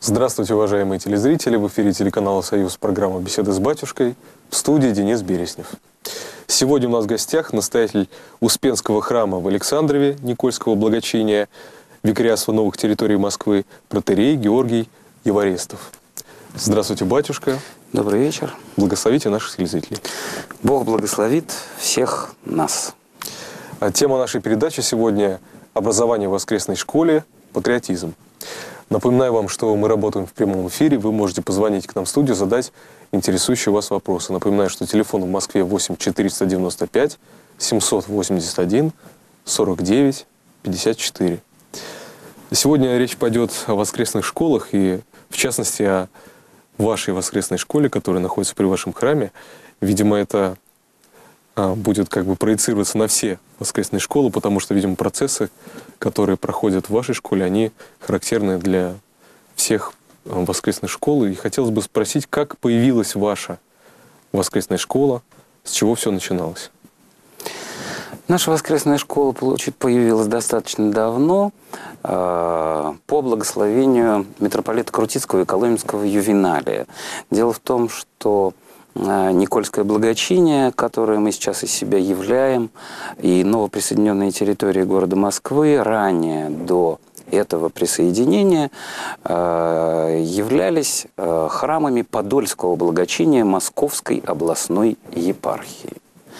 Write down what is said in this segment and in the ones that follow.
Здравствуйте, уважаемые телезрители! В эфире телеканала «Союз» программа «Беседы с батюшкой». В студии Денис Береснев. Сегодня у нас в гостях настоятель Успенского храма в Александрове Никольского благочиния, викариатства новых территорий Москвы, протоиерей Георгий Еворестов. Здравствуйте, батюшка! Добрый вечер! Благословите наших телезрителей! Бог благословит всех нас! Тема нашей передачи сегодня – образование в воскресной школе, патриотизм. Напоминаю вам, что мы работаем в прямом эфире. Вы можете позвонить к нам в студию, задать интересующие вас вопросы. Напоминаю, что телефон в Москве 8 495 781 49 54. Сегодня речь пойдет о воскресных школах и, в частности, о вашей воскресной школе, которая находится при вашем храме. Видимо, это будет как бы проецироваться на все воскресные школы, потому что, видимо, процессы, которые проходят в вашей школе, они характерны для всех воскресных школ. И хотелось бы спросить, как появилась ваша воскресная школа, с чего все начиналось? Наша воскресная школа появилась достаточно давно по благословению митрополита Крутицкого и Коломенского Ювеналия. Дело в том, что Никольское благочиние, которое мы сейчас из себя являем, и новоприсоединенные территории города Москвы ранее до этого присоединения являлись храмами Подольского благочиния Московской областной епархии.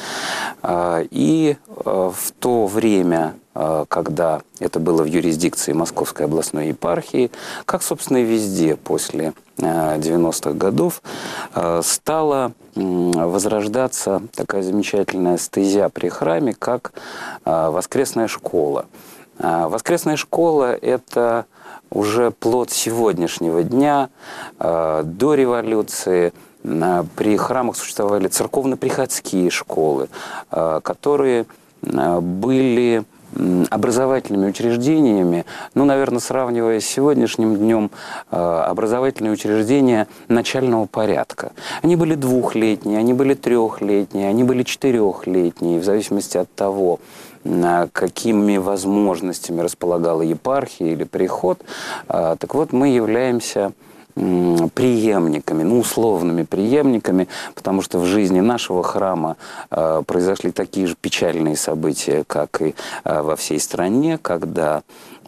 И в то время, когда это было в юрисдикции Московской областной епархии, как, собственно, и везде после 90-х годов, стала возрождаться такая замечательная стезя при храме, как воскресная школа. Воскресная школа – это уже плод сегодняшнего дня. До революции при храмах существовали церковно-приходские школы, которые были образовательными учреждениями, ну, наверное, сравнивая с сегодняшним днем, образовательные учреждения начального порядка. Они были двухлетние, они были трехлетние, они были четырехлетние, в зависимости от того, какими возможностями располагала епархия или приход. Так вот, мы являемся преемниками, ну, условными преемниками, потому что в жизни нашего храма произошли такие же печальные события, как и во всей стране, когда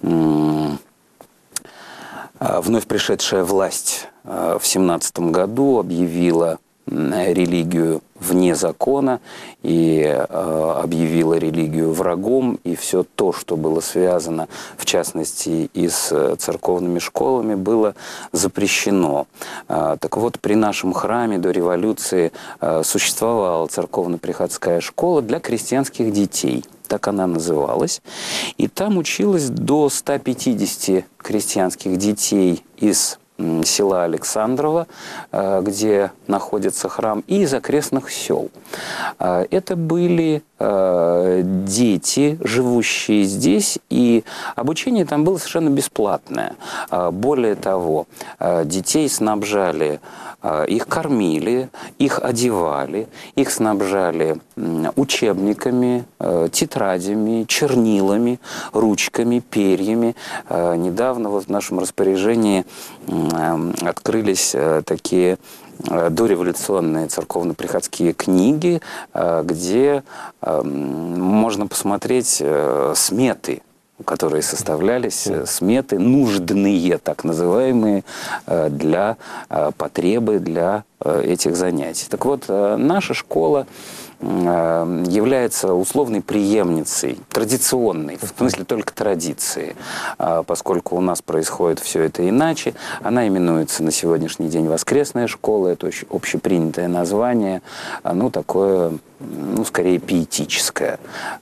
вновь пришедшая власть в 17 году объявила религию вне закона и объявила религию врагом, и все то, что было связано, в частности, и с церковными школами, было запрещено. Так вот, при нашем храме до революции существовала церковно-приходская школа для крестьянских детей. Так она называлась. И там училось до 150 крестьянских детей из села Александрово, где находится храм, и из окрестных сел. Это были дети, живущие здесь, и обучение там было совершенно бесплатное. Более того, детей снабжали, их кормили, их одевали, их снабжали учебниками, тетрадями, чернилами, ручками, перьями. Недавно вот в нашем распоряжении открылись такие дореволюционные церковно-приходские книги, где можно посмотреть сметы, которые составлялись, сметы нужные, так называемые, для потребы, для этих занятий. Так вот, наша школа является условной преемницей, традиционной, в смысле только традиции, поскольку у нас происходит все это иначе. Она именуется на сегодняшний день воскресная школа, это очень общепринятое название, ну, такое, ну, скорее пиетическое.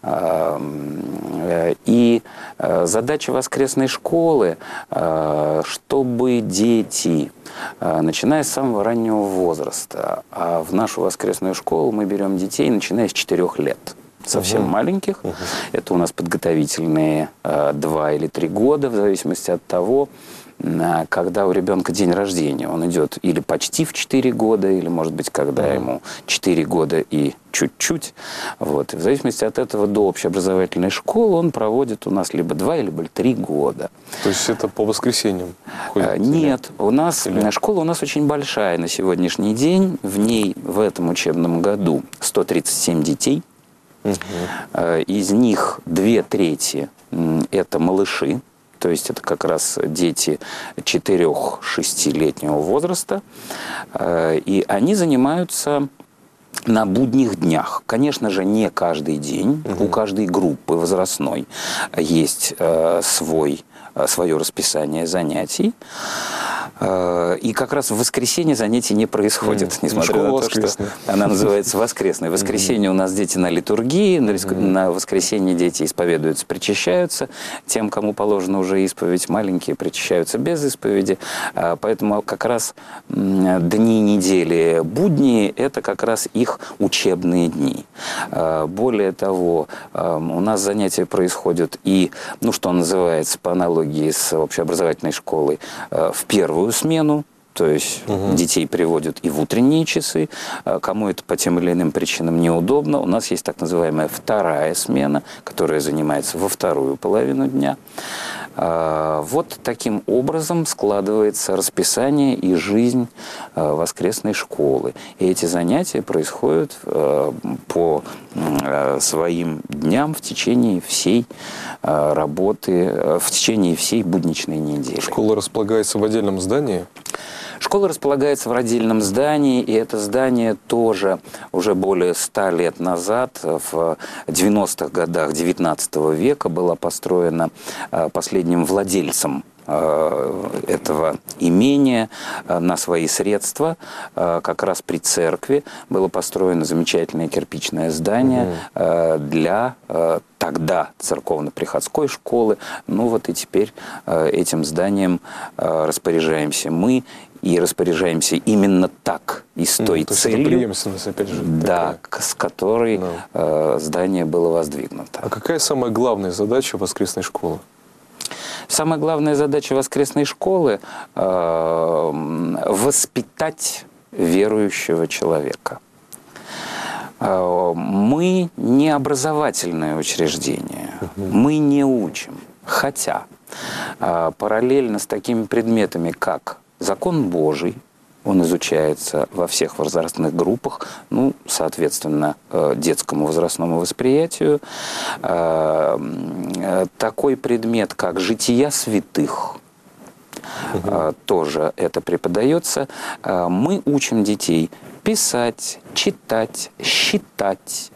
И задача воскресной школы, чтобы дети, начиная с самого раннего возраста, а в нашу воскресную школу мы берем детей, начиная с 4 лет. Совсем маленьких. Это у нас подготовительные 2 или 3 года, в зависимости от того, когда у ребенка день рождения, он идет или почти в 4 года, или, может быть, когда ему 4 года и чуть-чуть. Вот. И в зависимости от этого до общеобразовательной школы он проводит у нас либо 2, либо 3 года. То есть это по воскресеньям ходит? Нет, у нас школа у нас очень большая на сегодняшний день. В ней в этом учебном году 137 детей. Из них 2/3 это малыши. То есть это как раз дети 4-6-летнего возраста. И они занимаются на будних днях. Конечно же, не каждый день. У каждой группы возрастной есть свое расписание занятий. И как раз в воскресенье занятий не происходит, несмотря на то, что она называется воскресной. В воскресенье у нас дети на литургии, на воскресенье дети исповедуются, причащаются. Тем, кому положено уже исповедь, маленькие причащаются без исповеди. Поэтому как раз дни недели будние – это как раз их учебные дни. Более того, у нас занятия происходят и, что называется по аналогии с общеобразовательной школой, в первую смену, то есть детей приводят и в утренние часы, кому это по тем или иным причинам неудобно. У нас есть так называемая вторая смена, которая занимается во вторую половину дня. Вот таким образом складывается расписание и жизнь воскресной школы. И эти занятия происходят по своим дням в течение всей работы, в течение всей будничной недели. Школа располагается в отдельном здании? Школа располагается в отдельном здании, и это здание тоже уже более 100 лет назад, в 90-х годах XIX века, было построено последним владельцем этого имения на свои средства. Как раз при церкви было построено замечательное кирпичное здание для тогда церковно-приходской школы. И теперь этим зданием распоряжаемся мы. И распоряжаемся именно так, и с той целью, преемственность, опять же, с которой здание было воздвигнуто. А какая самая главная задача воскресной школы? Самая главная задача воскресной школы – воспитать верующего человека. Мы не образовательное учреждение, мы не учим. Хотя параллельно с такими предметами, как Закон Божий, он изучается во всех возрастных группах, соответственно, детскому возрастному восприятию. Такой предмет, как жития святых, тоже это преподается. Мы учим детей писать, читать, считать.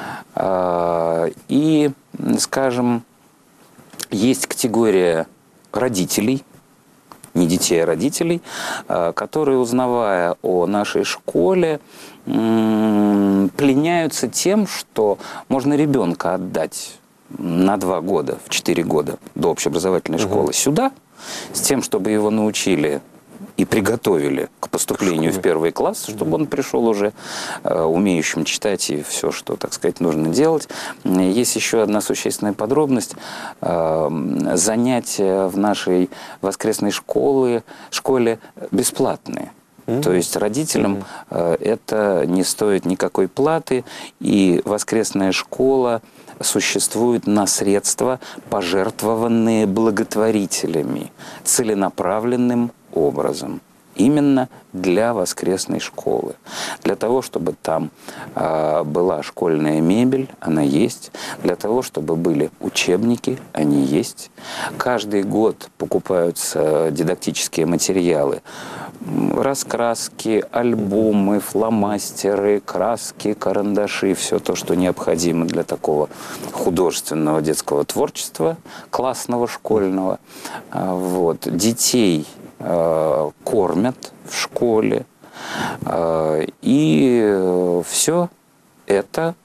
И, скажем, есть категория родителей, не детей, а родителей, которые, узнавая о нашей школе, пленяются тем, что можно ребенка отдать на 2 года, в 4 года до общеобразовательной школы сюда, с тем, чтобы его научили и приготовили к поступлению в 1 класс, чтобы он пришел уже умеющим читать и все, что, так сказать, нужно делать. Есть еще одна существенная подробность. Занятия в нашей воскресной школе бесплатные. То есть родителям это не стоит никакой платы, и воскресная школа существует на средства, пожертвованные благотворителями, целенаправленным образом. Именно для воскресной школы. Для того, чтобы там была школьная мебель, она есть. Для того, чтобы были учебники, они есть. Каждый год покупаются дидактические материалы. Раскраски, альбомы, фломастеры, краски, карандаши. Все то, что необходимо для такого художественного детского творчества, классного, школьного. Детей кормят в школе, и все это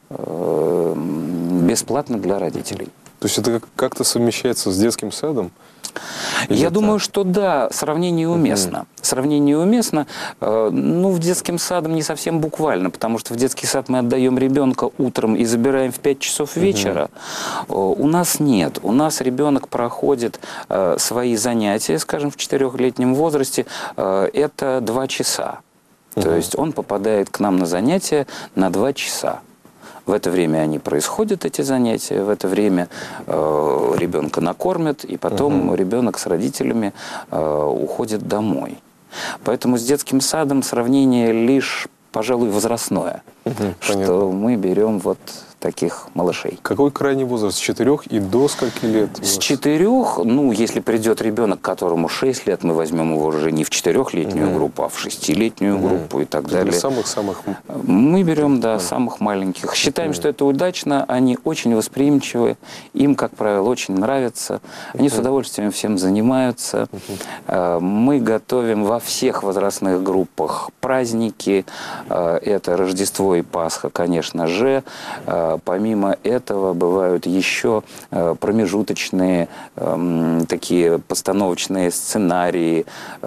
бесплатно для родителей. То есть это как-то совмещается с детским садом? Я думаю, что да, сравнение уместно. Сравнение уместно. Ну, в детским садом не совсем буквально, потому что в детский сад мы отдаем ребенка утром и забираем в 5 часов вечера. У нас нет. У нас ребенок проходит свои занятия, скажем, в 4-летнем возрасте. Это 2 часа. То есть он попадает к нам на занятия на 2 часа. В это время они происходят, эти занятия, в это время ребенка накормят, и потом ребенок с родителями уходит домой. Поэтому с детским садом сравнение лишь, пожалуй, возрастное, что мы берем вот таких малышей. Какой крайний возраст? С 4 и до скольки лет? С 4, ну, если придет ребенок, которому 6 лет, мы возьмем его уже не в 4-летнюю группу, а в 6-летнюю группу и так далее. Самых-самых... Мы берем, да, самых маленьких. Считаем, что это удачно, они очень восприимчивы, им, как правило, очень нравится, они с удовольствием всем занимаются. Мы готовим во всех возрастных группах праздники, это Рождество и Пасха, конечно же. Помимо этого бывают еще промежуточные такие постановочные сценарии,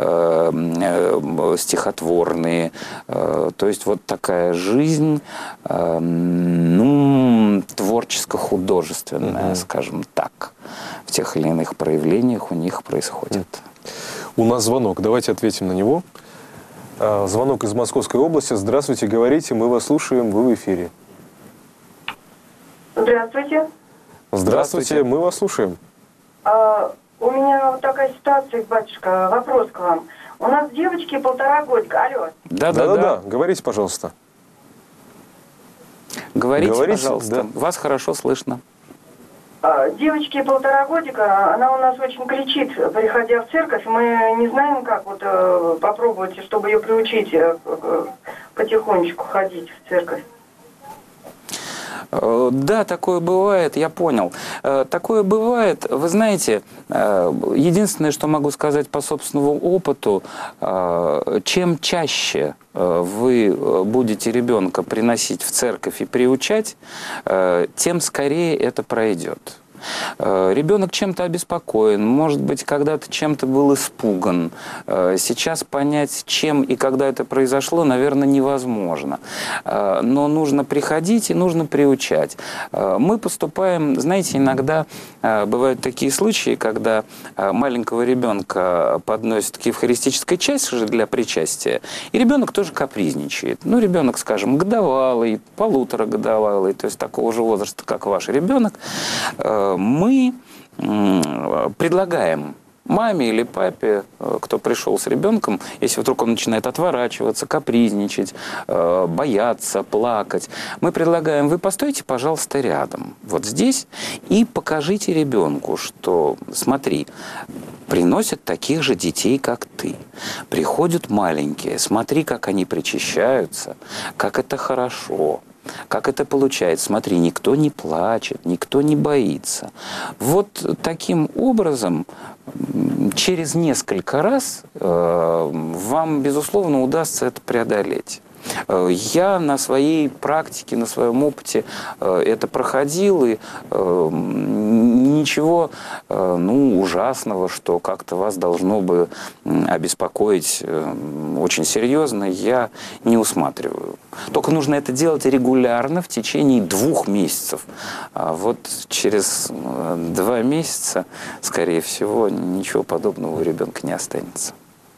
стихотворные. То есть вот такая жизнь, ну, творческо-художественная, скажем так, в тех или иных проявлениях у них происходит. У нас звонок, давайте ответим на него. Звонок из Московской области. Здравствуйте, говорите, мы вас слушаем, вы в эфире. Здравствуйте. Здравствуйте, мы вас слушаем. У меня вот такая ситуация, батюшка, вопрос к вам. У нас девочки 1,5 годика. Алло. Да, говорите, пожалуйста. Говорите, пожалуйста. Да. Вас хорошо слышно. Девочке 1,5 годика, она у нас очень кричит, приходя в церковь. Мы не знаем, как вот попробовать, чтобы ее приучить потихонечку ходить в церковь. Да, такое бывает, я понял. Такое бывает, вы знаете, единственное, что могу сказать по собственному опыту, чем чаще вы будете ребенка приносить в церковь и приучать, тем скорее это пройдет. Ребенок чем-то обеспокоен, может быть, когда-то чем-то был испуган. Сейчас понять, чем и когда это произошло, наверное, невозможно. Но нужно приходить и нужно приучать. Мы поступаем, знаете, иногда бывают такие случаи, когда маленького ребенка подносят к евхаристической части же для причастия, и ребенок тоже капризничает. Ну, ребенок, скажем, годовалый, 1,5 годовалый, то есть такого же возраста, как ваш ребенок, мы предлагаем маме или папе, кто пришел с ребенком, если вдруг он начинает отворачиваться, капризничать, бояться, плакать, мы предлагаем: вы постойте, пожалуйста, рядом, вот здесь, и покажите ребенку, что, смотри, приносят таких же детей, как ты. Приходят маленькие, смотри, как они причащаются, как это хорошо. Как это получается? Смотри, никто не плачет, никто не боится. Вот таким образом, через несколько раз вам, безусловно, удастся это преодолеть. Я на своей практике, на своем опыте это проходил, и ничего ужасного, что как-то вас должно бы обеспокоить очень серьезно, я не усматриваю. Только нужно это делать регулярно в течение 2 месяцев. А вот через 2 месяца, скорее всего, ничего подобного у ребенка не останется.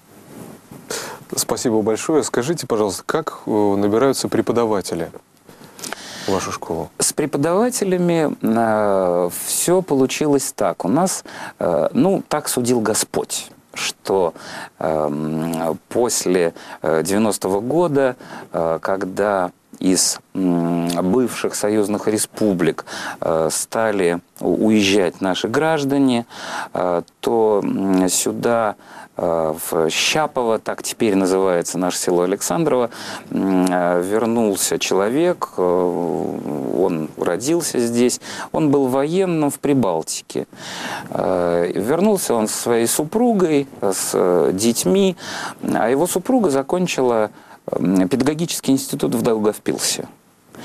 Спасибо большое. Скажите, пожалуйста, как набираются преподаватели в вашу школу? С преподавателями все получилось так. У нас, так судил Господь, что после 90-го года, когда из бывших союзных республик стали уезжать наши граждане, то сюда, в Щапово, так теперь называется наше село Александрово, вернулся человек, он родился здесь, он был военным в Прибалтике. Вернулся он со своей супругой, с детьми, а его супруга закончила педагогический институт в Даугавпилсе.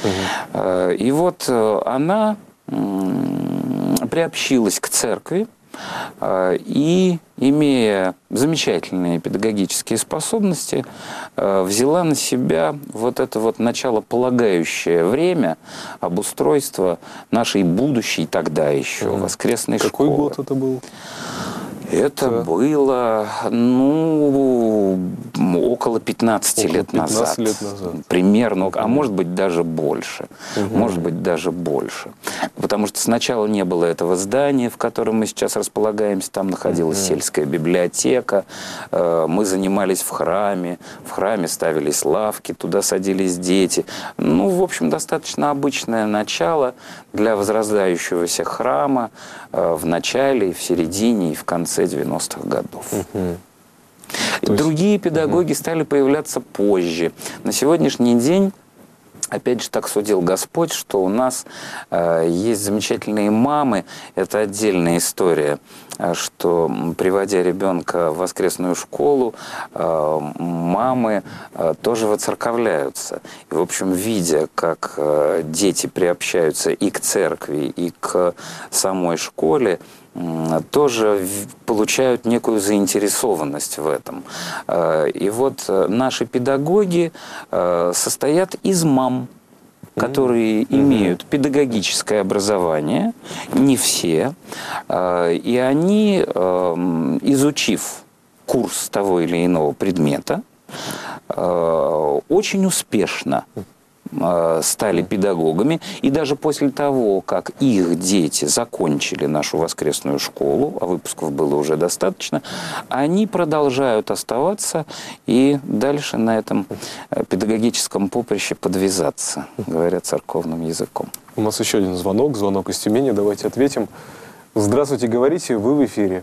И вот она приобщилась к церкви, и, имея замечательные педагогические способности, взяла на себя вот это вот началополагающее время обустройства нашей будущей тогда еще воскресной школы. Какой год это был? Это было, около 15 лет назад. 15 лет назад. Примерно, а может быть даже больше. Может быть даже больше. Потому что сначала не было этого здания, в котором мы сейчас располагаемся. Там находилась сельская библиотека. Мы занимались в храме. В храме ставились лавки, туда садились дети. В общем, достаточно обычное начало для возрождающегося храма в начале, в середине и в конце 90-х годов. Другие педагоги стали появляться позже. На сегодняшний день, опять же, так судил Господь, что у нас есть замечательные мамы. Это отдельная история, что, приводя ребенка в воскресную школу, мамы тоже воцерковляются. И, в общем, видя, как дети приобщаются и к церкви, и к самой школе, тоже получают некую заинтересованность в этом. И вот наши педагоги состоят из мам, которые имеют педагогическое образование, не все, и они, изучив курс того или иного предмета, очень успешно стали педагогами, и даже после того, как их дети закончили нашу воскресную школу, а выпусков было уже достаточно, они продолжают оставаться и дальше на этом педагогическом поприще подвязаться, говоря церковным языком. У нас еще один звонок из Тюмени, давайте ответим. Здравствуйте, говорите, вы в эфире.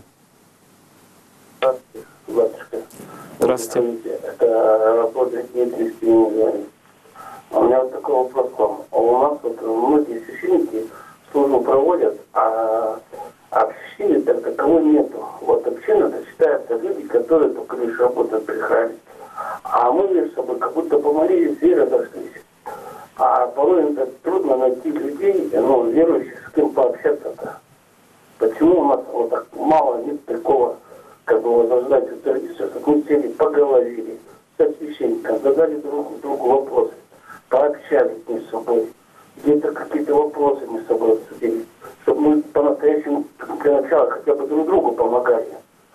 Здравствуйте. Здравствуйте. Это Дмитрий Спинин. У меня вот такой вопрос к вам. У нас вот многие священники службу проводят, а общины так таковой нету. Вот община, это считается люди, которые только лишь работают при храме. А мы между собой как будто помолились и разошлись. А порой это трудно найти людей, верующих, с кем пообщаться-то. Почему у нас вот так мало нет такого, как бы возрождать эту традицию, чтобы мы сели, поговорили со священником, задали друг другу вопросы, пообщались между собой, где-то какие-то вопросы между собой обсудили, чтобы мы по-настоящему для начала хотя бы друг другу помогали.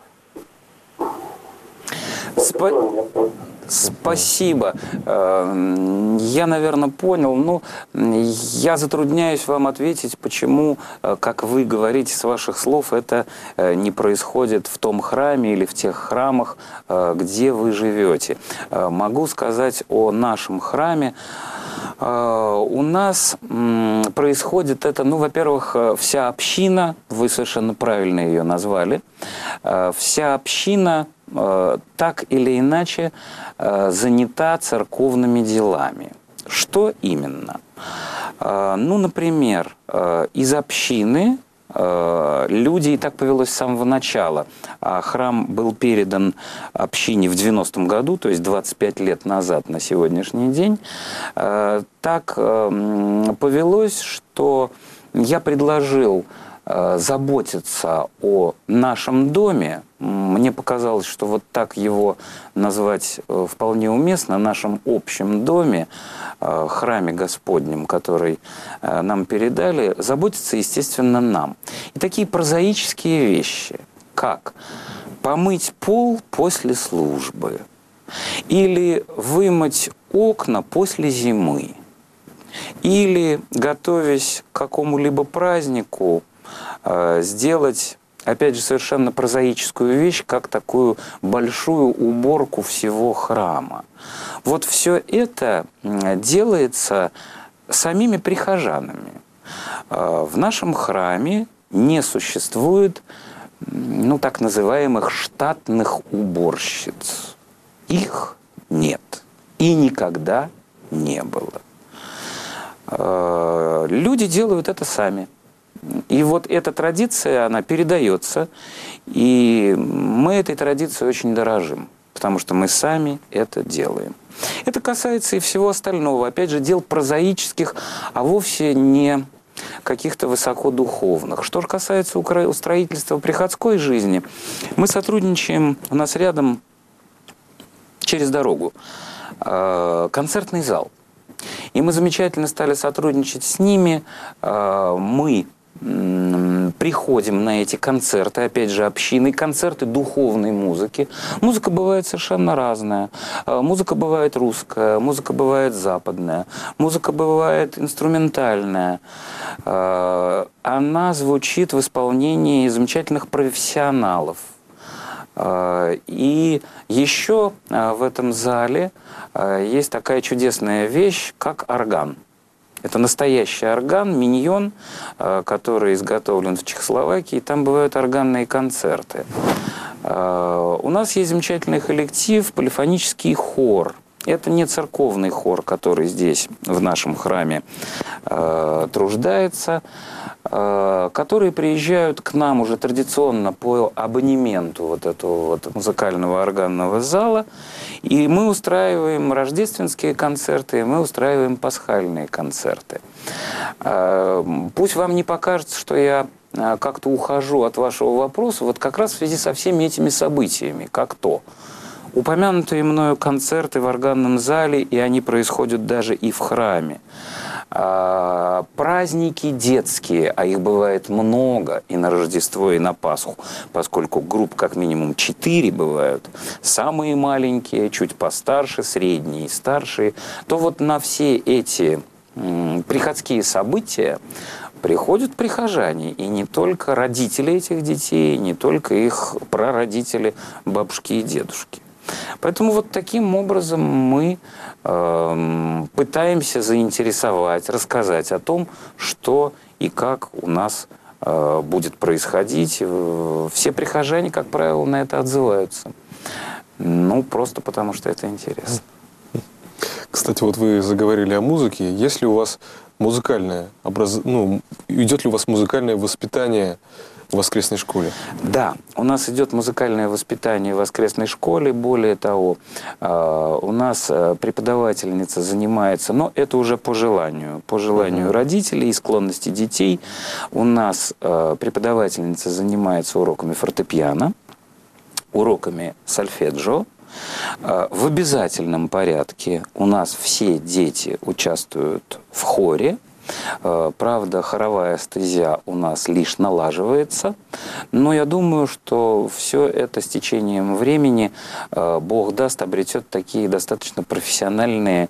Спасибо. Я, наверное, понял. Я затрудняюсь вам ответить, почему, как вы говорите с ваших слов, это не происходит в том храме или в тех храмах, где вы живете. Могу сказать о нашем храме. У нас происходит это, во-первых, вся община, вы совершенно правильно ее назвали, вся община так или иначе занята церковными делами. Что именно? Например, из общины люди, и так повелось с самого начала, храм был передан общине в 90-м году, то есть 25 лет назад на сегодняшний день, так повелось, что я предложил заботиться о нашем доме. Мне показалось, что вот так его назвать вполне уместно, нашем общем доме, храме Господнем, который нам передали, заботиться, естественно, нам. И такие прозаические вещи, как помыть пол после службы или вымыть окна после зимы, или, готовясь к какому-либо празднику, сделать, опять же, совершенно прозаическую вещь, как такую большую уборку всего храма. Вот все это делается самими прихожанами. В нашем храме не существует, так называемых штатных уборщиц. Их нет и никогда не было. Люди делают это сами. И вот эта традиция, она передается, и мы этой традицией очень дорожим, потому что мы сами это делаем. Это касается и всего остального, опять же, дел прозаических, а вовсе не каких-то высокодуховных. Что же касается устроительства приходской жизни, мы сотрудничаем, у нас рядом, через дорогу, концертный зал. И мы замечательно стали сотрудничать с ними. Мы приходим на эти концерты, опять же, общины, концерты духовной музыки. Музыка бывает совершенно разная. Музыка бывает русская, музыка бывает западная, музыка бывает инструментальная. Она звучит в исполнении замечательных профессионалов. И еще в этом зале есть такая чудесная вещь, как орган. Это настоящий орган, миньон, который изготовлен в Чехословакии. Там бывают органные концерты. У нас есть замечательный коллектив, полифонический хор. Это не церковный хор, который здесь, в нашем храме, труждается, которые приезжают к нам уже традиционно по абонементу вот этого вот музыкального органного зала. И мы устраиваем рождественские концерты, мы устраиваем пасхальные концерты. Пусть вам не покажется, что я как-то ухожу от вашего вопроса, вот как раз в связи со всеми этими событиями, как то. Упомянутые мною концерты в органном зале, и они происходят даже и в храме. Праздники детские, а их бывает много и на Рождество, и на Пасху, поскольку групп как минимум 4 бывают, самые маленькие, чуть постарше, средние и старшие, то вот на все эти приходские события приходят прихожане, и не только родители этих детей, не только их прародители, бабушки и дедушки. Поэтому вот таким образом мы пытаемся заинтересовать, рассказать о том, что и как у нас будет происходить. Все прихожане, как правило, на это отзываются. Ну, просто потому что это интересно. Кстати, вот вы заговорили о музыке. Есть ли у вас музыкальное идет ли у вас музыкальное воспитание в воскресной школе? Да, у нас идет музыкальное воспитание в воскресной школе. Более того, у нас преподавательница занимается, но это уже по желанию родителей и склонности детей. У нас преподавательница занимается уроками фортепиано, уроками сольфеджио. В обязательном порядке у нас все дети участвуют в хоре. Правда, хоровая стезя у нас лишь налаживается, но я думаю, что все это с течением времени, Бог даст, обретет такие достаточно профессиональные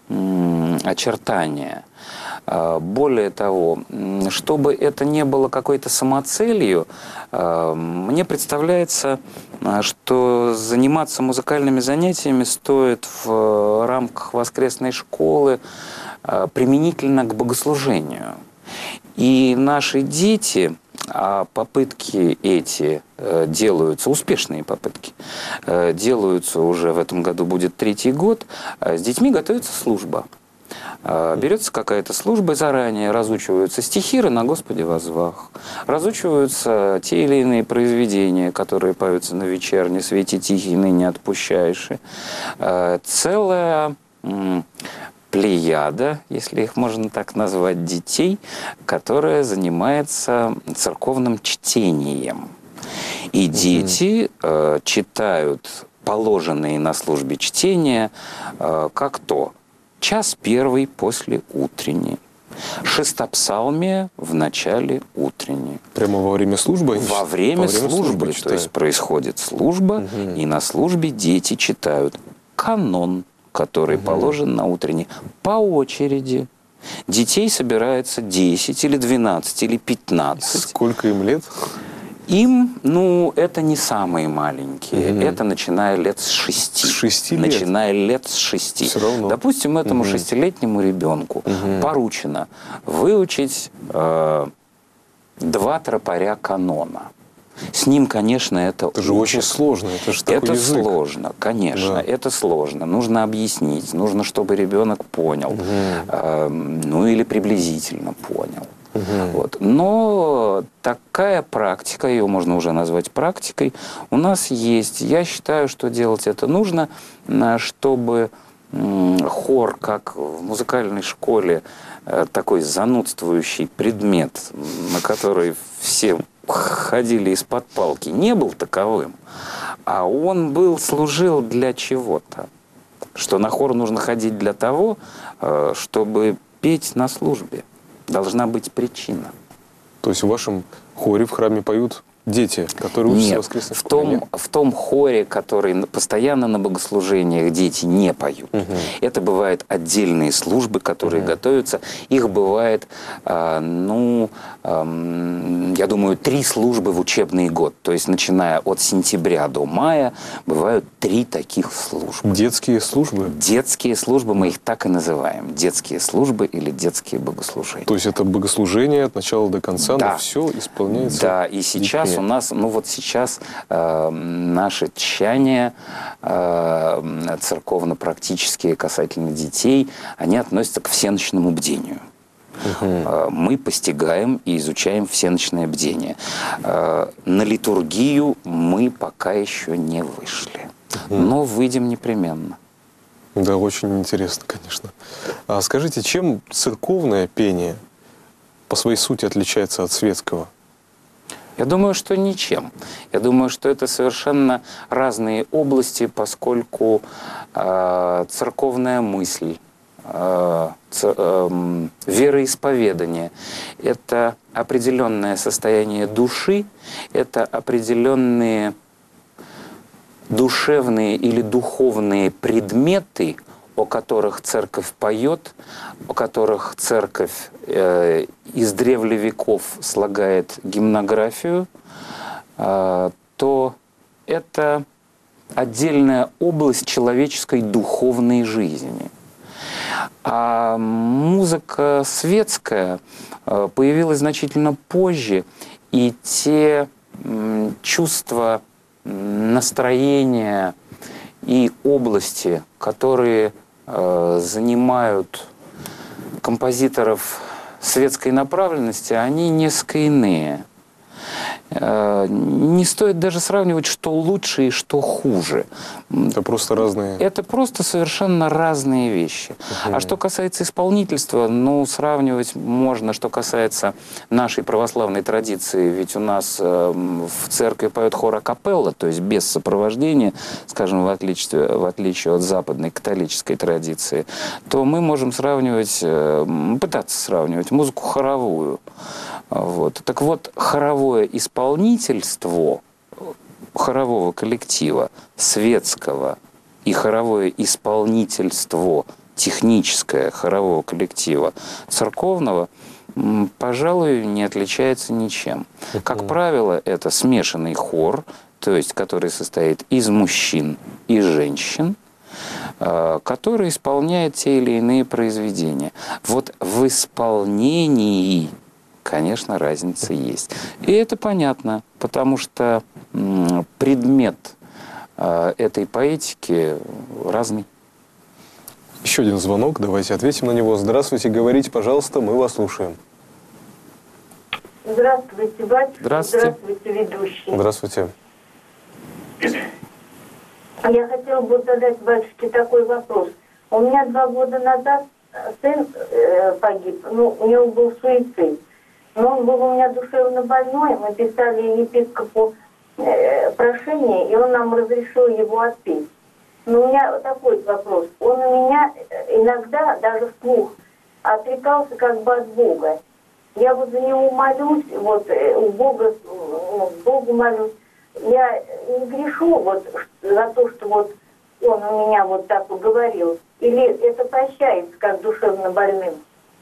очертания. Более того, чтобы это не было какой-то самоцелью, мне представляется, что заниматься музыкальными занятиями стоит в рамках воскресной школы применительно к богослужению. И наши дети, а попытки эти делаются, успешные попытки, делаются уже в этом году, будет 3-й год, с детьми готовится служба. Берется какая-то служба, заранее разучиваются стихи «На Господе возвах», разучиваются те или иные произведения, которые поются на вечерне, «Свете тихий, ныне отпущаешь». Целая плеяда, если их можно так назвать, детей, которая занимается церковным чтением. И дети читают положенные на службе чтения, как то час 1 после утренней, шестопсалмие в начале утренней. Прямо во время службы? Во время службы, то есть происходит служба, и на службе дети читают канон, который положен на утренней, по очереди. Детей собирается 10 или 12 или 15. Сколько им лет? Им, это не самые маленькие. Это начиная лет с 6. С 6 лет? Начиная лет с 6. Все равно. Допустим, этому 6-летнему ребенку поручено выучить 2 тропаря канона. С ним, конечно, это же очень сложно. Это же такой язык. Сложно, конечно, это сложно. Нужно объяснить, нужно, чтобы ребенок понял. Или приблизительно понял. Вот. Но такая практика, ее можно уже назвать практикой, у нас есть. Я считаю, что делать это нужно, чтобы хор, как в музыкальной школе, такой занудствующий предмет, на который все ходили из-под палки, не был таковым, а он служил для чего-то. Что на хор нужно ходить для того, чтобы петь на службе. Должна быть причина. То есть в вашем хоре в храме поют дети, которые учатся в воскресной школе? В том хоре, который постоянно на богослужениях, дети не поют. Это бывают отдельные службы, которые готовятся. Их бывает, я думаю, 3 службы в учебный год. То есть, начиная от сентября до мая, бывают 3 таких службы. Детские службы? Детские службы, мы их так и называем. Детские службы или детские богослужения. То есть это богослужение от начала до конца, да. но все исполняется. Да, и сейчас у нас, сейчас наши тчания церковно-практические касательно детей, они относятся к всеночному бдению. Мы постигаем и изучаем всеночное бдение. На литургию мы пока еще не вышли, но выйдем непременно. Да, очень интересно, конечно. А скажите, чем церковное пение по своей сути отличается от светского? Я думаю, что ничем. Я думаю, что это совершенно разные области, поскольку церковная мысль, вероисповедание – это определенное состояние души, это определенные душевные или духовные предметы, о которых церковь поет, о которых церковь издревле веков слагает гимнографию, то это отдельная область человеческой духовной жизни. А музыка светская появилась значительно позже, и те чувства, настроения и области, которые занимают композиторов светской направленности, они несколько иные. Не стоит даже сравнивать, что лучше и что хуже. Это просто разные... Это просто совершенно разные вещи. А что касается исполнительства, сравнивать можно, что касается нашей православной традиции. Ведь у нас в церкви поет хор а-капелла, то есть без сопровождения, скажем, в отличие от западной католической традиции, то мы можем пытаться сравнивать музыку хоровую. Так вот, хоровое исполнительство хорового коллектива светского и хоровое исполнительство техническое хорового коллектива церковного, пожалуй, не отличается ничем. Как правило, это смешанный хор, то есть который состоит из мужчин и женщин, который исполняет те или иные произведения. Вот в исполнении, конечно, разница есть. И это понятно, потому что предмет этой поэтики разный. Еще один звонок, давайте ответим на него. Здравствуйте, говорите, пожалуйста, мы вас слушаем. Здравствуйте, батюшка. Здравствуйте. Здравствуйте, ведущий. Здравствуйте. Я хотела бы задать батюшке такой вопрос. У меня 2 года назад сын погиб, у него был суицид. Но он был у меня душевно больной, мы писали епископу прошение, и он нам разрешил его отпеть. Но у меня такой вопрос. Он у меня иногда, даже вслух, отрекался как бы от Бога. Я за него молюсь, у Бога, Богу молюсь. Я не грешу за то, что он у меня так говорил. Или это прощается как душевно больным?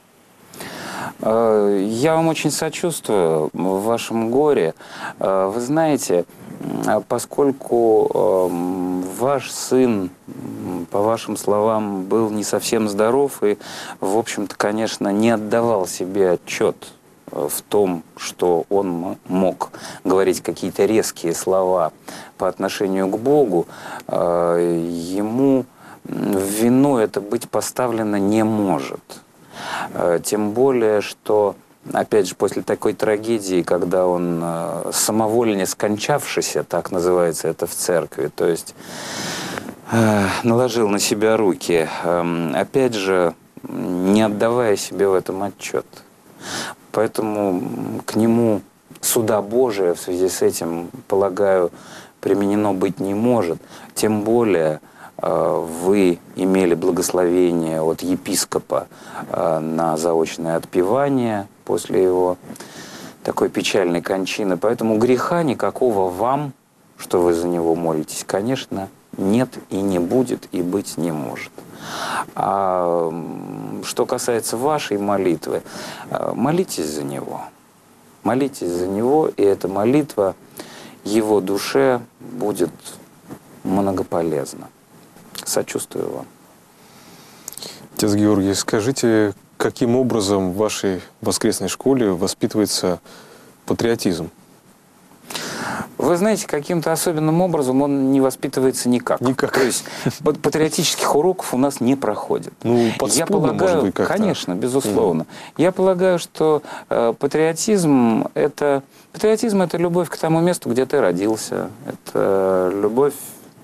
Я вам очень сочувствую в вашем горе. Вы знаете, поскольку ваш сын, по вашим словам, был не совсем здоров и, в общем-то, конечно, не отдавал себе отчет в том, что он мог говорить какие-то резкие слова по отношению к Богу, ему в вину это быть поставлено не может. Тем более, что, опять же, после такой трагедии, когда он самовольно скончавшийся, так называется это в церкви, то есть наложил на себя руки, опять же, не отдавая себе в этом отчет. Поэтому к нему суда Божия в связи с этим, полагаю, применено быть не может. Тем более вы имели благословение от епископа на заочное отпевание после его такой печальной кончины. Поэтому греха никакого вам, что вы за него молитесь, конечно, нет и не будет, и быть не может. А что касается вашей молитвы, молитесь за него. Молитесь за него, и эта молитва его душе будет многополезна. Сочувствую вам. Отец Георгий, скажите, каким образом в вашей воскресной школе воспитывается патриотизм? Вы знаете, каким-то особенным образом он не воспитывается никак. Никак. То есть патриотических уроков у нас не проходит. Ну, подспудно, я полагаю, может быть, как-то. конечно, безусловно. Я полагаю, что патриотизм это любовь к тому месту, где ты родился. Это любовь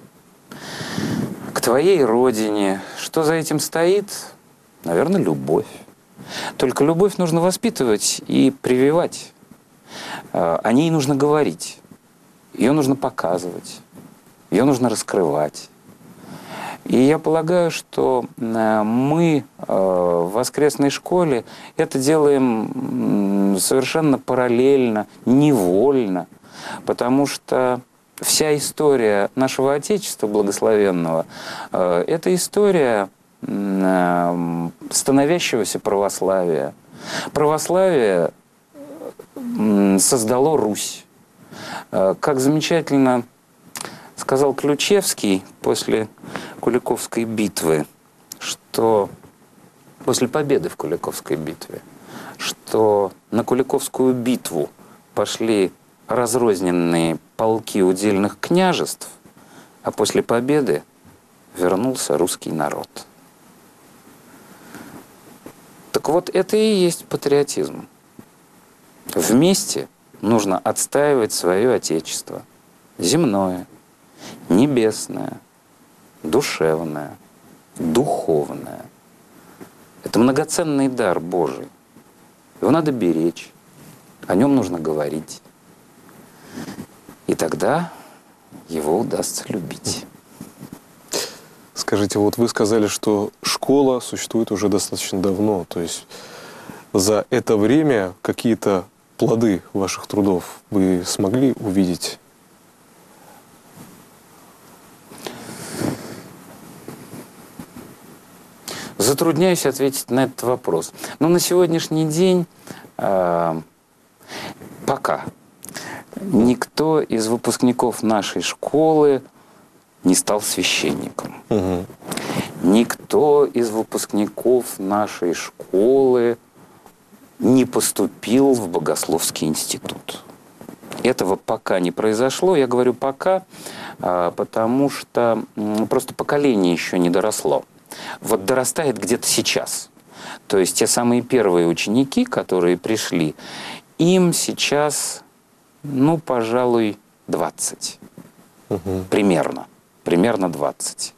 к твоей родине. Что за этим стоит? Наверное, любовь. Только любовь нужно воспитывать и прививать. О ней нужно говорить. Ее нужно показывать, ее нужно раскрывать. И я полагаю, что мы в воскресной школе это делаем совершенно параллельно, невольно, потому что вся история нашего Отечества благословенного – это история становящегося православия. Православие создало Русь. Как замечательно сказал Ключевский после Куликовской битвы, что после победы в Куликовской битве, что на Куликовскую битву пошли разрозненные полки удельных княжеств, а после победы вернулся русский народ. Так вот, это и есть патриотизм. Вместе нужно отстаивать свое Отечество. Земное, небесное, душевное, духовное. Это многоценный дар Божий. Его надо беречь, о нем нужно говорить. И тогда его удастся любить. Скажите, вот вы сказали, что школа существует уже достаточно давно. То есть за это время какие-то плоды ваших трудов вы смогли увидеть? Затрудняюсь ответить на этот вопрос. Но на сегодняшний день пока никто из выпускников нашей школы не стал священником. Угу. Никто из выпускников нашей школы не поступил в Богословский институт. Этого пока не произошло. Я говорю пока, потому что просто поколение еще не доросло. Вот дорастает где-то сейчас. То есть те самые первые ученики, которые пришли, им сейчас, ну, пожалуй, 20. Угу. Примерно 20.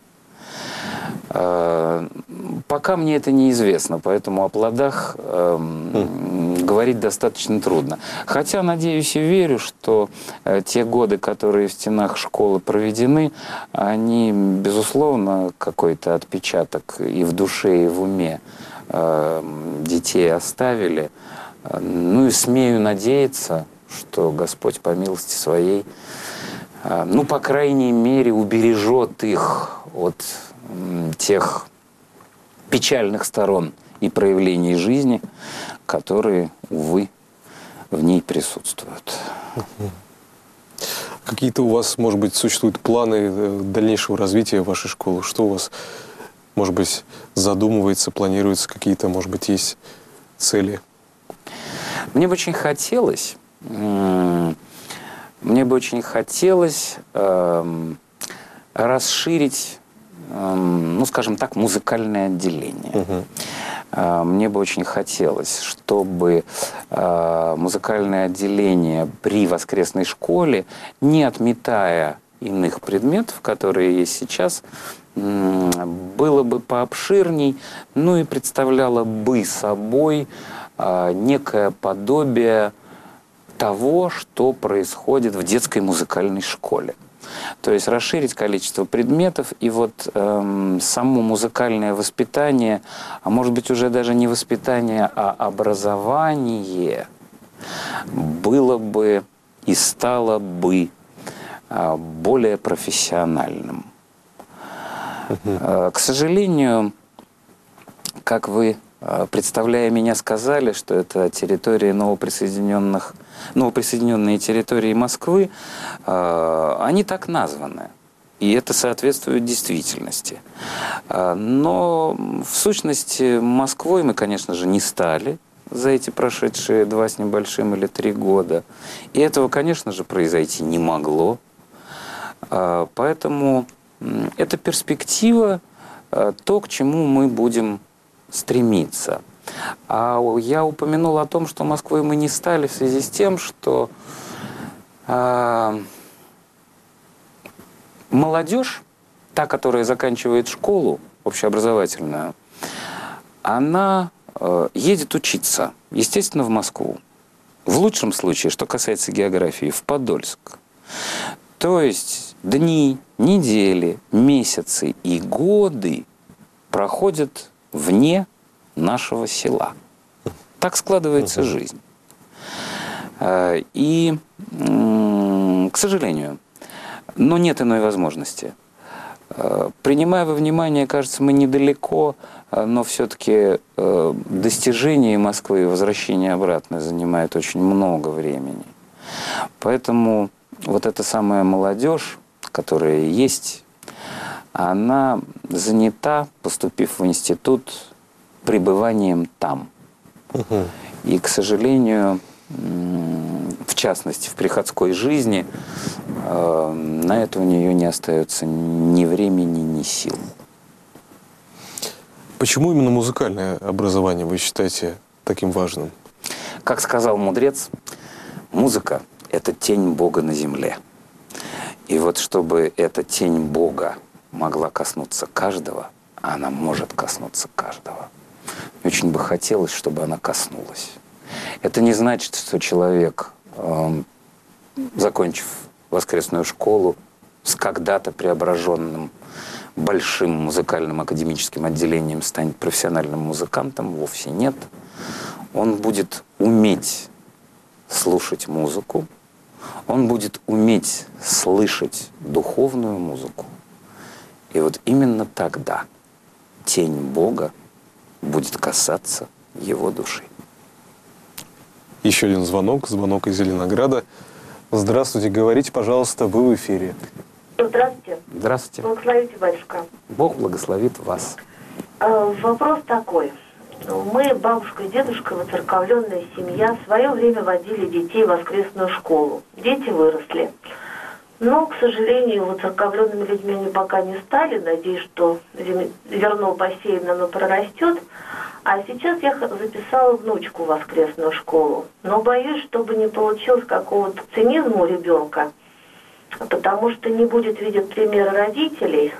Пока мне это неизвестно, поэтому о плодах говорить достаточно трудно. Хотя надеюсь и верю, что те годы, которые в стенах школы проведены, они, безусловно, какой-то отпечаток и в душе, и в уме детей оставили. Ну и смею надеяться, что Господь по милости своей, ну, по крайней мере, убережет их от тех печальных сторон и проявлений жизни, которые, увы, в ней присутствуют. Какие-то у вас, может быть, существуют планы дальнейшего развития вашей школы? Что у вас, может быть, задумывается, планируется, какие-то, может быть, есть цели? Мне бы очень хотелось расширить, ну, скажем так, музыкальное отделение. Угу. Мне бы очень хотелось, чтобы музыкальное отделение при воскресной школе, не отметая иных предметов, которые есть сейчас, было бы пообширней, ну и представляло бы собой некое подобие того, что происходит в детской музыкальной школе. То есть расширить количество предметов, и вот само музыкальное воспитание, а может быть уже даже не воспитание, а образование, было бы и стало бы более профессиональным. К сожалению, как вы, представляя меня, сказали, что это территории новоприсоединенные территории Москвы, они так названы. И это соответствует действительности. Но в сущности Москвой мы, конечно же, не стали за эти прошедшие 2 с небольшим или 3 года. И этого, конечно же, произойти не могло. Поэтому это перспектива, то, к чему мы будем стремиться. А я упомянул о том, что Москвой мы не стали в связи с тем, что молодежь, та, которая заканчивает школу общеобразовательную, она едет учиться, естественно, в Москву. В лучшем случае, что касается географии, в Подольск. То есть дни, недели, месяцы и годы проходят вне нашего села. Так складывается жизнь. И, к сожалению, но нет иной возможности. Принимая во внимание, кажется, мы недалеко, но все-таки достижение Москвы и возвращение обратно занимает очень много времени. Поэтому вот эта самая молодежь, которая есть, она занята, поступив в институт, пребыванием там. И, к сожалению, в частности, в приходской жизни, на это у нее не остается ни времени, ни сил. Почему именно музыкальное образование вы считаете таким важным? Как сказал мудрец, музыка – это тень Бога на земле. И вот чтобы эта тень Бога могла коснуться каждого, а она может коснуться каждого, очень бы хотелось, чтобы она коснулась. Это не значит, что человек, закончив воскресную школу, с когда-то преображенным большим музыкальным академическим отделением станет профессиональным музыкантом. Вовсе нет. Он будет уметь слушать музыку, он будет уметь слышать духовную музыку. И вот именно тогда тень Бога будет касаться его души. Еще один звонок из Зеленограда. Здравствуйте, говорите, пожалуйста, вы в эфире. Здравствуйте. Здравствуйте. Благословите, батюшка. Бог благословит вас. Вопрос такой. Мы, бабушка и дедушка, воцерковленная семья, в свое время водили детей в воскресную школу. Дети выросли. Но, к сожалению, воцерковленными людьми они пока не стали. Надеюсь, что зерно посеяно, оно прорастет. А сейчас я записала внучку в воскресную школу. Но боюсь, чтобы не получилось какого-то цинизма у ребенка, потому что не будет видеть примера родителей,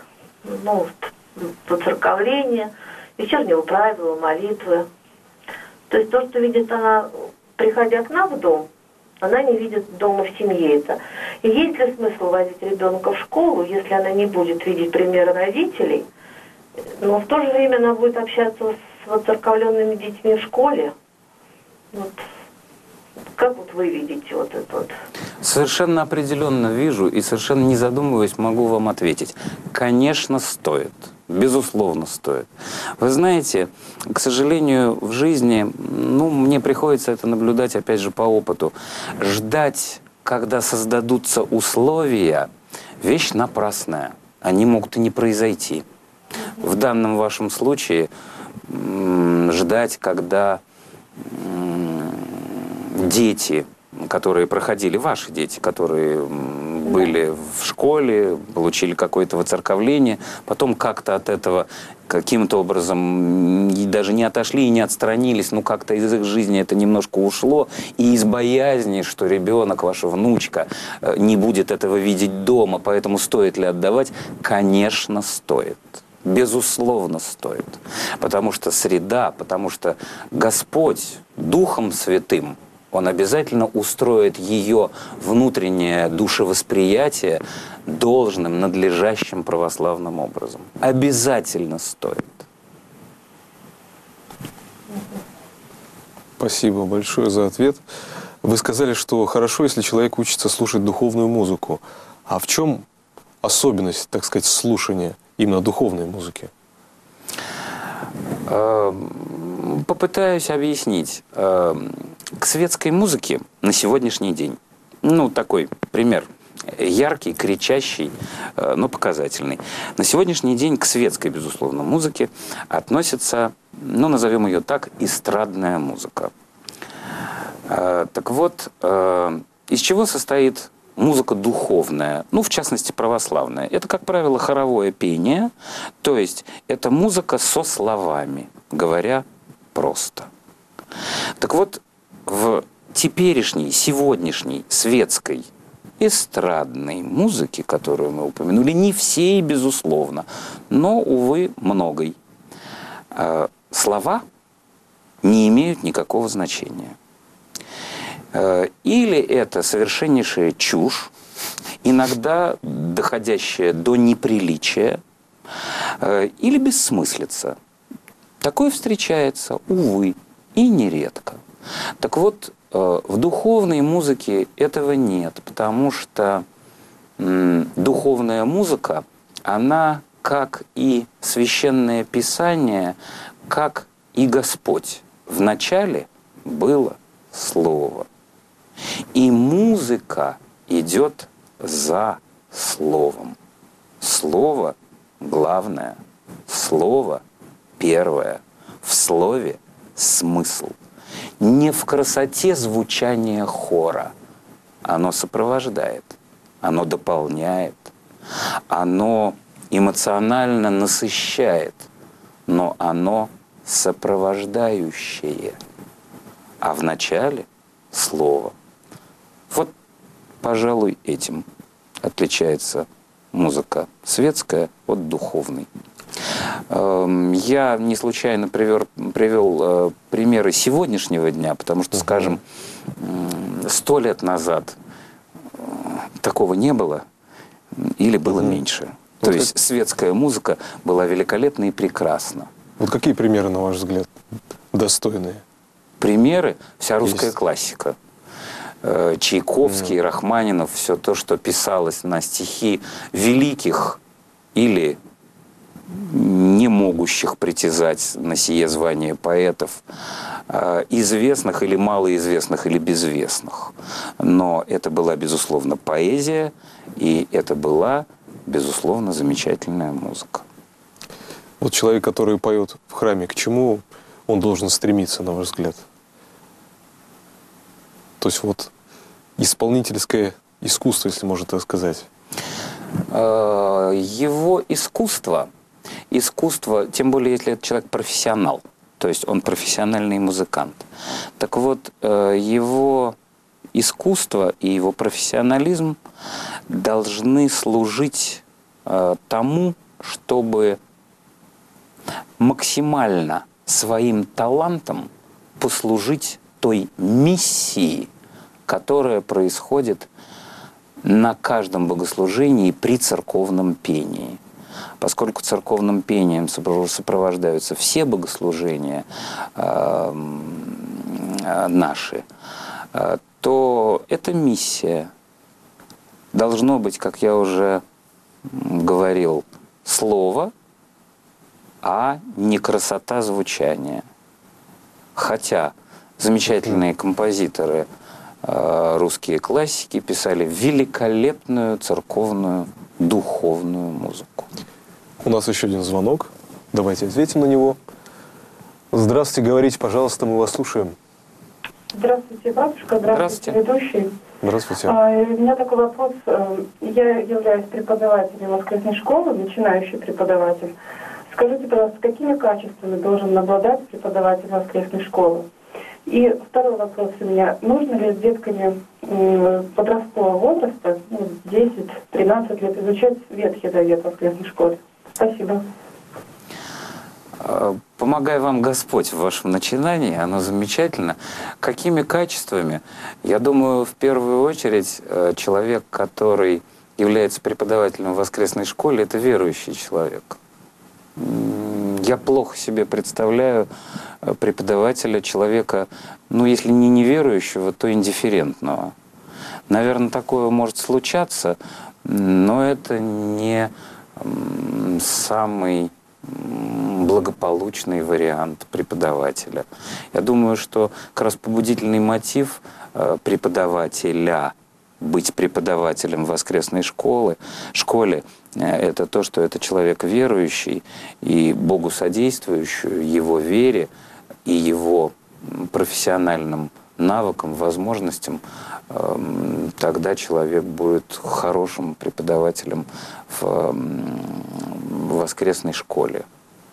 воцерковления, вечернего правила, молитвы. То есть то, что видит она, приходя к нам в дом, она не видит дома в семье это. И есть ли смысл возить ребенка в школу, если она не будет видеть примера родителей, но в то же время она будет общаться с воцерковленными детьми в школе? Вот. Как вот вы видите вот это вот? Совершенно определенно вижу и совершенно не задумываясь могу вам ответить. Конечно, стоит. Безусловно, стоит. Вы знаете, к сожалению, в жизни, мне приходится это наблюдать, опять же, по опыту. Ждать, когда создадутся условия, вещь напрасная. Они могут и не произойти. В данном вашем случае ждать, когда дети которые проходили ваши дети, которые были в школе, получили какое-то воцерковление, потом как-то от этого каким-то образом даже не отошли и не отстранились, ну как-то из их жизни это немножко ушло, и из боязни, что ребенок, ваша внучка, не будет этого видеть дома, поэтому стоит ли отдавать? Конечно, стоит. Безусловно, стоит. Потому что среда, потому что Господь Духом Святым, Он обязательно устроит ее внутреннее душевосприятие должным, надлежащим православным образом. Обязательно стоит. Спасибо большое за ответ. Вы сказали, что хорошо, если человек учится слушать духовную музыку. А в чем особенность, так сказать, слушания именно духовной музыки? Попытаюсь объяснить. К светской музыке на сегодняшний день, ну, такой пример, яркий, кричащий, но показательный. На сегодняшний день к светской, безусловно, музыке относится, ну, назовем ее так, эстрадная музыка. Так вот, из чего состоит музыка духовная, ну, в частности, православная? Это, как правило, хоровое пение, то есть это музыка со словами, говоря просто. Так вот, в теперешней, сегодняшней светской эстрадной музыке, которую мы упомянули, не всей, безусловно, но, увы, многой, слова не имеют никакого значения. Или это совершеннейшая чушь, иногда доходящая до неприличия, или бессмыслица. Такое встречается, увы, и нередко. Так вот, в духовной музыке этого нет, потому что духовная музыка, она, как и священное писание, как и Господь. Вначале было Слово. И музыка идет за Словом. Слово главное, Слово первое. В Слове смысл. Не в красоте звучания хора. Оно сопровождает, оно дополняет, оно эмоционально насыщает, но оно сопровождающее. А в начале слово. Вот, пожалуй, этим отличается музыка светская от духовной. Я не случайно привел примеры сегодняшнего дня, потому что, скажем, 100 лет назад такого не было или было меньше. То есть светская музыка была великолепна и прекрасна. Вот какие примеры, на ваш взгляд, достойные? Примеры – вся русская классика. Чайковский, Рахманинов, все то, что писалось на стихи великих или не могущих притязать на сие звание поэтов, известных или малоизвестных, или безвестных. Но это была, безусловно, поэзия, и это была, безусловно, замечательная музыка. Вот человек, который поет в храме, к чему он должен стремиться, на ваш взгляд? То есть вот исполнительское искусство, если можно так сказать. Его искусство, тем более, если это человек профессионал, то есть он профессиональный музыкант. Так вот, его искусство и его профессионализм должны служить тому, чтобы максимально своим талантом послужить той миссии, которая происходит на каждом богослужении при церковном пении. Поскольку церковным пением сопровождаются все богослужения наши, то эта миссия должно быть, как я уже говорил, слово, а не красота звучания. Хотя замечательные композиторы, русские классики, писали великолепную церковную духовную музыку. У нас еще один звонок. Давайте ответим на него. Здравствуйте, говорите, пожалуйста, мы вас слушаем. Здравствуйте, батюшка, здравствуйте, ведущий. Здравствуйте. У меня такой вопрос. Я являюсь преподавателем воскресной школы, начинающий преподаватель. Скажите, пожалуйста, какими качествами должен обладать преподаватель воскресной школы? И второй вопрос у меня. Нужно ли с детками подросткового возраста, 10-13 лет, изучать Ветхий Завет в воскресной школе? Спасибо. Помогай вам Господь в вашем начинании, оно замечательно. Какими качествами? Я думаю, в первую очередь, человек, который является преподавателем в воскресной школе, это верующий человек. Я плохо себе представляю преподавателя, человека, если не неверующего, то индифферентного. Наверное, такое может случаться, но это не самый благополучный вариант преподавателя. Я думаю, что как раз побудительный мотив преподавателя быть преподавателем воскресной школе это то, что это человек верующий и Богу содействующий, его вере и его профессиональным навыкам, возможностям, тогда человек будет хорошим преподавателем в воскресной школе.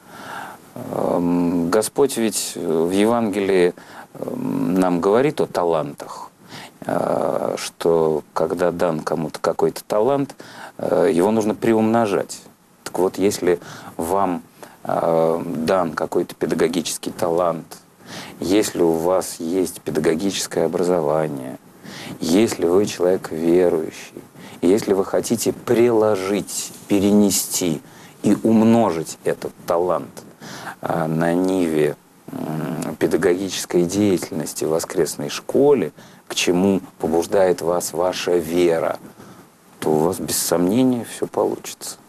Господь ведь в Евангелии нам говорит о талантах, что когда дан кому-то какой-то талант, его нужно приумножать. Так вот, если вам дан какой-то педагогический талант, если у вас есть педагогическое образование, если вы человек верующий, если вы хотите приложить, перенести и умножить этот талант на ниве педагогической деятельности в воскресной школе, к чему побуждает вас ваша вера, то у вас без сомнения все получится.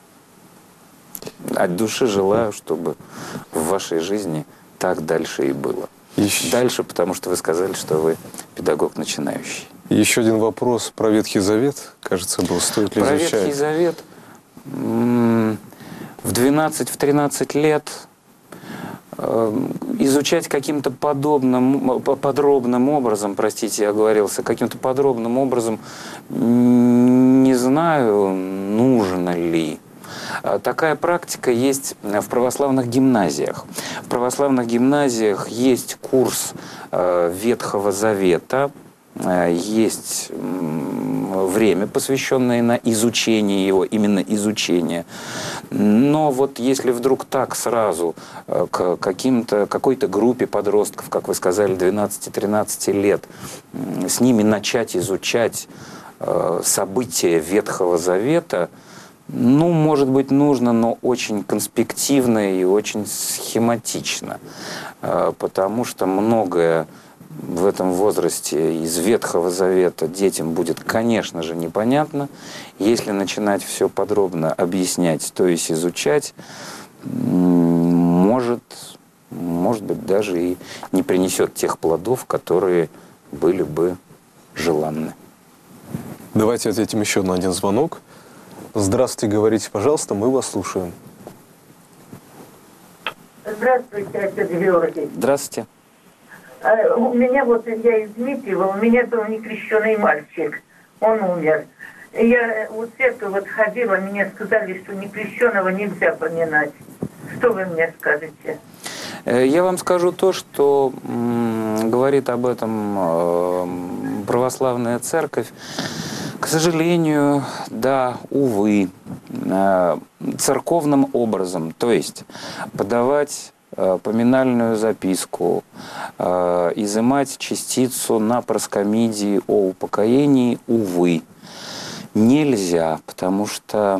От души желаю, чтобы в вашей жизни так дальше и было. Дальше, потому что вы сказали, что вы педагог начинающий. Еще один вопрос про Ветхий Завет, кажется, был. Стоит ли изучать? Про Ветхий Завет в 12-13 лет изучать каким-то подробным образом, простите, я оговорился, каким-то подробным образом, не знаю, нужно ли. Такая практика есть в православных гимназиях. В православных гимназиях есть курс Ветхого Завета, есть время, посвященное на изучение его, именно изучение. Но вот если вдруг так сразу к какой-то группе подростков, как вы сказали, 12-13 лет, с ними начать изучать события Ветхого Завета, может быть, нужно, но очень конспективно и очень схематично, потому что многое в этом возрасте из Ветхого Завета детям будет, конечно же, непонятно. Если начинать все подробно объяснять, то есть изучать, может быть, даже и не принесет тех плодов, которые были бы желанны. Давайте ответим еще на один звонок. Здравствуйте, говорите, пожалуйста, мы вас слушаем. Здравствуйте, отец Георгий. Здравствуйте. У меня я из Дмитриева, у меня был некрещеный мальчик, он умер. Я в церковь ходила, мне сказали, что некрещеного нельзя поминать. Что вы мне скажете? Я вам скажу то, что говорит об этом православная церковь. К сожалению, да, увы, церковным образом, то есть подавать поминальную записку, изымать частицу на проскомидии о упокоении, увы, нельзя, потому что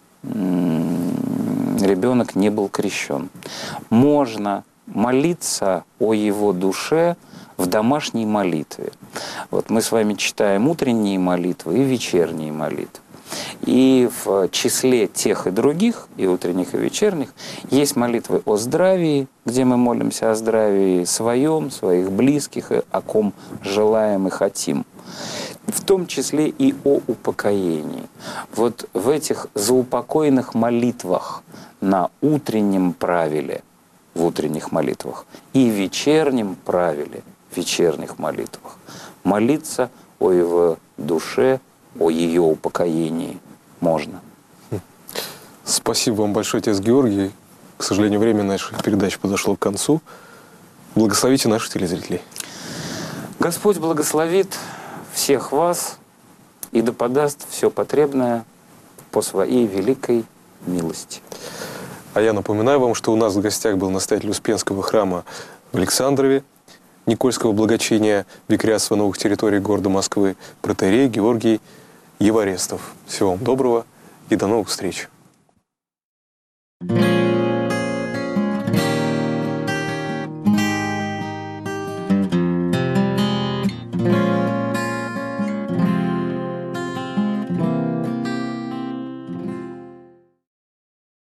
ребенок не был крещен. Можно молиться о его душе в домашней молитве. Вот мы с вами читаем утренние молитвы и вечерние молитвы. И в числе тех и других, и утренних, и вечерних, есть молитвы о здравии, где мы молимся о здравии своем, своих близких, и о ком желаем и хотим. В том числе и о упокоении. Вот в этих заупокойных молитвах на утреннем правиле, в утренних молитвах, и вечернем правиле, вечерних молитвах. Молиться о его душе, о ее упокоении можно. Спасибо вам большое, отец Георгий. К сожалению, время нашей передачи подошло к концу. Благословите наших телезрителей. Господь благословит всех вас и да подаст все потребное по своей великой милости. А я напоминаю вам, что у нас в гостях был настоятель Успенского храма в Александрове, Никольского благочиния, викариатства новых территорий города Москвы, протоиерей Георгий Еварестов. Всего вам доброго и до новых встреч. thank you